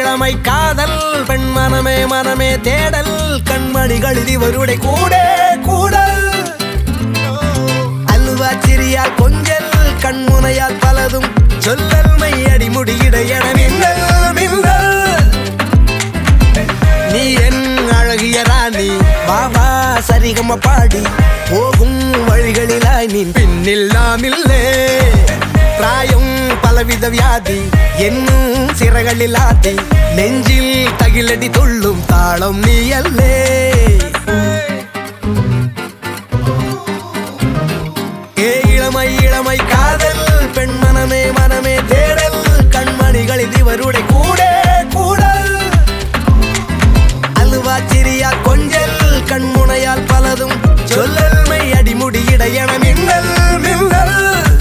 இளமை காதல் பெண் மனமே மனமே தேடல் கண்மணிகள் இவருடைய கூட கூடல் அல்வா சிறியால் கொஞ்சல் கண்முனையால் பலதும் சொல்லல் மையடி முடியிட என மின்னல் மின்னல் நீ என் அழகிய ராணி வாவா சரிகம பாடி போகும் வழிகளிலாய் நீ பின்னில் நாம் இல்லே பிராயம் பலவித வியாதி என்னும் சிறகளில் ஆதி நெஞ்சில் தகிலடி துள்ளும் தாளம் நீ அல்லே இளமை இளமை காதல் பெண் மனமே மனமே தேடல் கண்மணிகள் இவருடைய கூட கூடல் அல்வா சிறியா கொஞ்சல் கண்முனையால் பலதும் சொல்லல் மை அடிமுடியிட என மின்னல் மின்னல்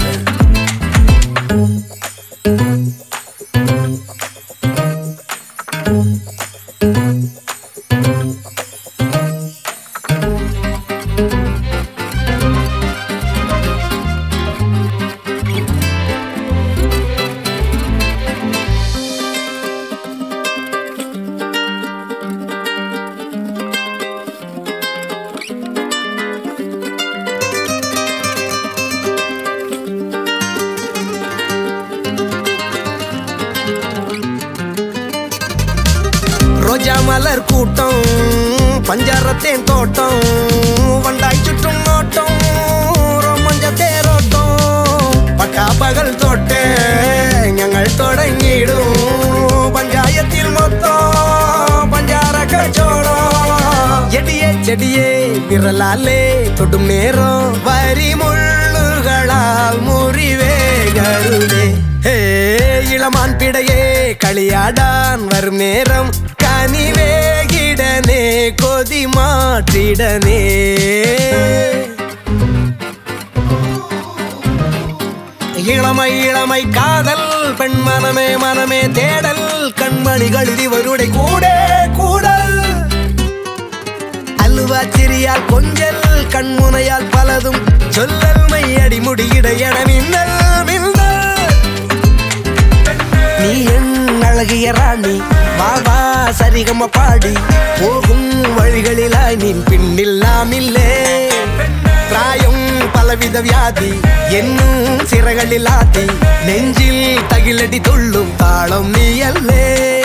ரோஜா மலர் கூட்டம் பஞ்சாரத்தேன் தோட்டம் வண்டாய் சுற்றும் நோட்டம் ரோமஞ்ச தேரோட்டம் பட்டா பகல் தோட்ட ഞങ്ങൾ தொடங்கிடும் பஞ்சாயத்தில் மொத்தம் பஞ்சார கச்சோடம் எடியே செடியே விரலாலே தொடும் நேரம் வரி முள்ளுகளால் முறிவே கருளே இளமான் பிடையே களியாடான் வரும் நேரம் கனிவேகிடனே கொதி மாற்றிடனே இளமை இளமை காதல் பெண் மனமே மனமே தேடல் கண்மணிகள் இவருடைய கூட கூடல் அல்வா சிறியால் கொஞ்சல் கண்முனையால் பலதும் சொல்லல் மையடி முடியிட என மின்னல் மின்னல் நீ என் அழகிய ராணி வாவா சரிகம பாடி போகும் வழிகளிலாய் நீ பின்னில் நாம் இல்லே பிராயம் பலவித வியாதி என்னும் சிறகளில் ஆதி நெஞ்சில் தகிலடி துள்ளும் தாளம் நீ அல்லே